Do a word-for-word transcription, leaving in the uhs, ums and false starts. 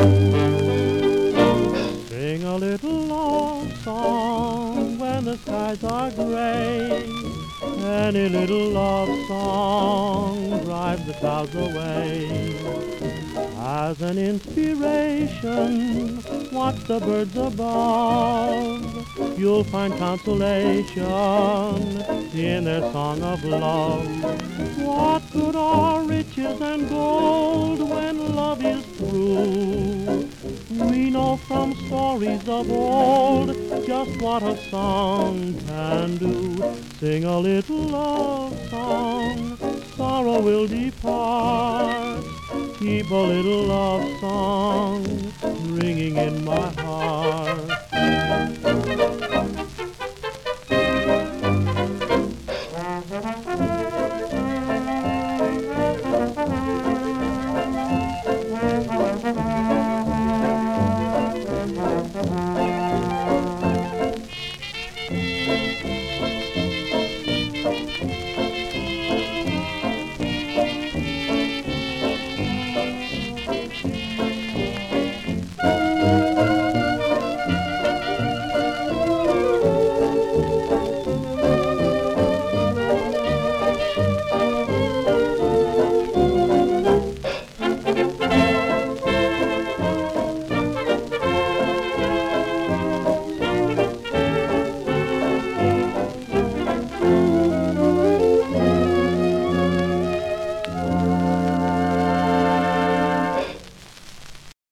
Sing a little love song when the skies are gray. Any little love song drives the clouds away. As an inspiration, watch the birds above. You'll find consolation in their song of love. What good are riches and gold when love is true? We know from stories of old just what a song can do. Sing a little love song, sorrow will depart. Keep a little love song ringing in my heart.